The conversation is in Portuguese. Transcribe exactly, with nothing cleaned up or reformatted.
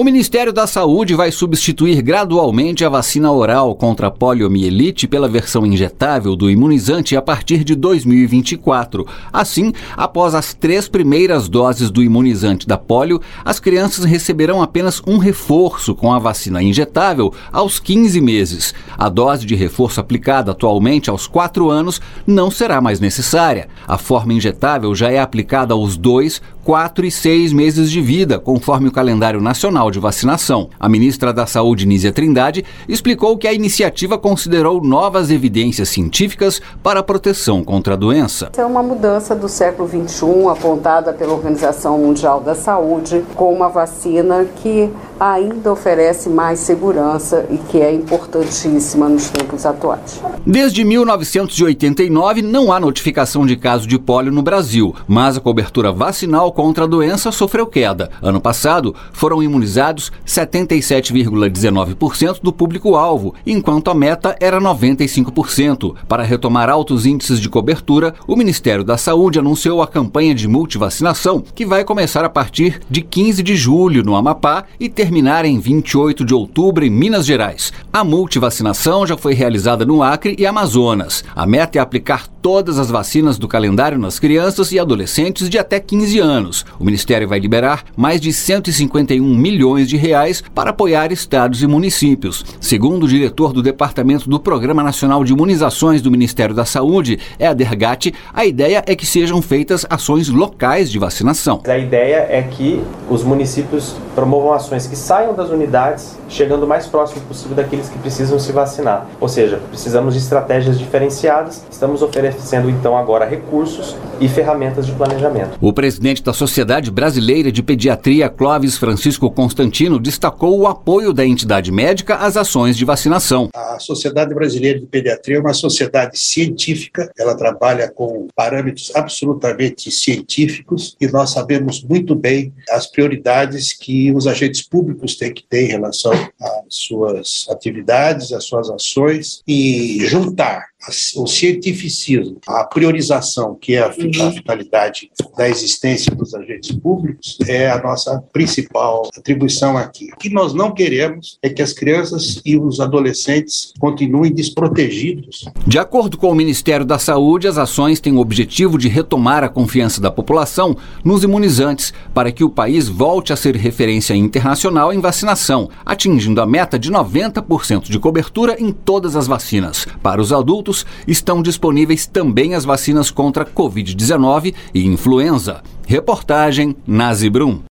O Ministério da Saúde vai substituir gradualmente a vacina oral contra a poliomielite pela versão injetável do imunizante a partir de dois mil e vinte e quatro. Assim, após as três primeiras doses do imunizante da polio, as crianças receberão apenas um reforço com a vacina injetável aos quinze meses. A dose de reforço aplicada atualmente aos quatro anos não será mais necessária. A forma injetável já é aplicada aos dois, quatro e seis meses de vida, conforme o calendário nacional de vacinação. A ministra da Saúde, Nízia Trindade, explicou que a iniciativa considerou novas evidências científicas para a proteção contra a doença. É uma mudança do século vinte e um, apontada pela Organização Mundial da Saúde, com uma vacina que ainda oferece mais segurança e que é importantíssima nos tempos atuais. Desde mil novecentos e oitenta e nove, não há notificação de caso de pólio no Brasil, mas a cobertura vacinal contra a doença sofreu queda. Ano passado, foram imunizados setenta e sete vírgula dezenove por cento do público-alvo, enquanto a meta era noventa e cinco por cento. Para retomar altos índices de cobertura, o Ministério da Saúde anunciou a campanha de multivacinação, que vai começar a partir de quinze de julho no Amapá e terminar em vinte e oito de outubro em Minas Gerais. A multivacinação já foi realizada no Acre e Amazonas. A meta é aplicar todas as vacinas do calendário nas crianças e adolescentes de até quinze anos. O Ministério vai liberar mais de cento e cinquenta e um milhões de reais para apoiar estados e municípios. Segundo o diretor do Departamento do Programa Nacional de Imunizações do Ministério da Saúde, Éder Gatti, a ideia é que sejam feitas ações locais de vacinação. A ideia é que os municípios promovam ações que saiam das unidades, chegando o mais próximo possível daqueles que precisam se vacinar. Ou seja, precisamos de estratégias diferenciadas. Estamos oferecendo então agora recursos e ferramentas de planejamento. O presidente da Sociedade Brasileira de Pediatria, Clóvis Francisco Constantino, destacou o apoio da entidade médica às ações de vacinação. A Sociedade Brasileira de Pediatria é uma sociedade científica, ela trabalha com parâmetros absolutamente científicos e nós sabemos muito bem as prioridades que os agentes públicos têm que ter em relação às suas atividades, às suas ações, e juntar o cientificismo, a priorização, que é a finalidade da existência dos agentes públicos, é a nossa principal atribuição aqui. O que nós não queremos é que as crianças e os adolescentes continuem desprotegidos. De acordo com o Ministério da Saúde, as ações têm o objetivo de retomar a confiança da população nos imunizantes para que o país volte a ser referência internacional em vacinação, atingindo a meta de noventa por cento de cobertura em todas as vacinas. Para os adultos, estão disponíveis também as vacinas contra covid dezenove e influenza. Reportagem Nazi Brum.